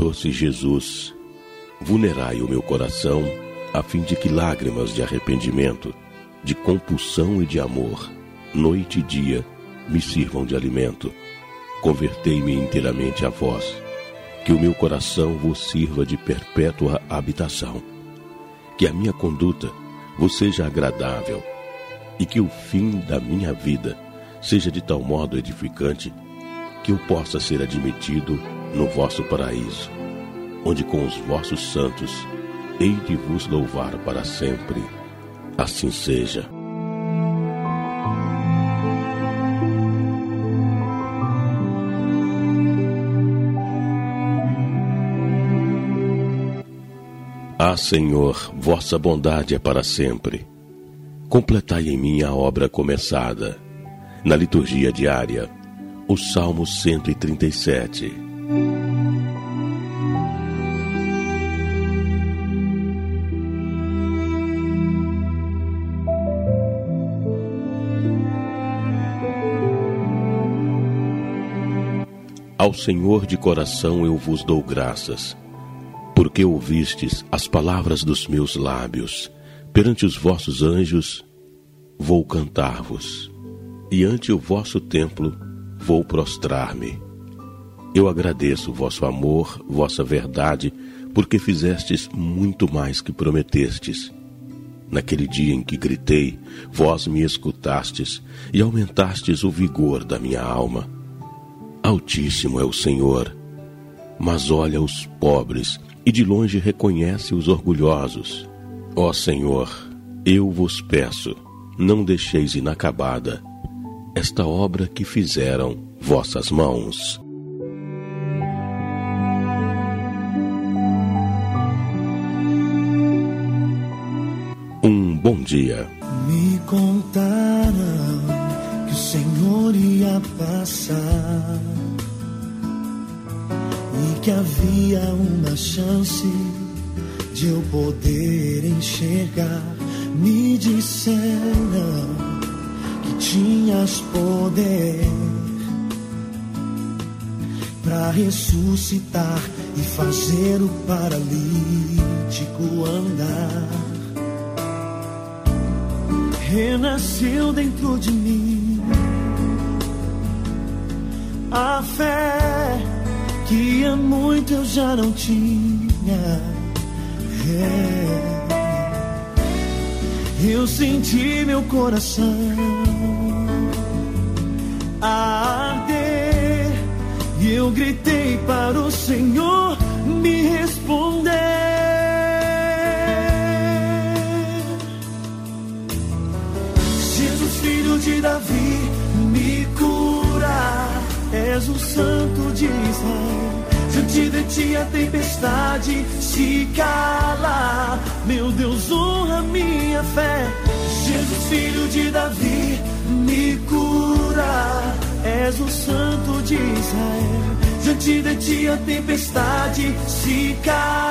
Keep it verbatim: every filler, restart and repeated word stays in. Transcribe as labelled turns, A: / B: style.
A: doce Jesus, vulnerai o meu coração, a fim de que lágrimas de arrependimento, de compulsão e de amor, noite e dia, me sirvam de alimento. Convertei-me inteiramente a vós, que o meu coração vos sirva de perpétua habitação. Que a minha conduta vos seja agradável, e que o fim da minha vida seja de tal modo edificante, que eu possa ser admitido no vosso paraíso, onde com os vossos santos hei de vos louvar para sempre. Assim seja. Ah, Senhor, vossa bondade é para sempre. Completai em mim a obra começada. Na liturgia diária, o Salmo cento e trinta e sete. Ao Senhor de coração eu vos dou graças, porque ouvistes as palavras dos meus lábios. Perante os vossos anjos vou cantar-vos, e ante o vosso templo vou prostrar-me. Eu agradeço vosso amor, vossa verdade, porque fizestes muito mais que prometestes. Naquele dia em que gritei, vós me escutastes e aumentastes o vigor da minha alma. Altíssimo é o Senhor, mas olha os pobres e de longe reconhece os orgulhosos. Ó Senhor, eu vos peço, não deixeis inacabada esta obra que fizeram vossas mãos. Um bom dia.
B: Me contaram que o Senhor ia passar e que havia uma chance de eu poder enxergar. Me disseram que tinhas poder para ressuscitar e fazer o paralítico andar. Renasceu dentro de mim a fé que há muito eu já não tinha. É. Eu senti meu coração arder e eu gritei para o Senhor me responder. Jesus, filho de Davi, me cura. És o Santo de Israel. Diante de ti a tempestade se cala. Meu Deus, honra minha fé. Jesus, filho de Davi, me cura. És o Santo de Israel. Diante de ti a tempestade se cala.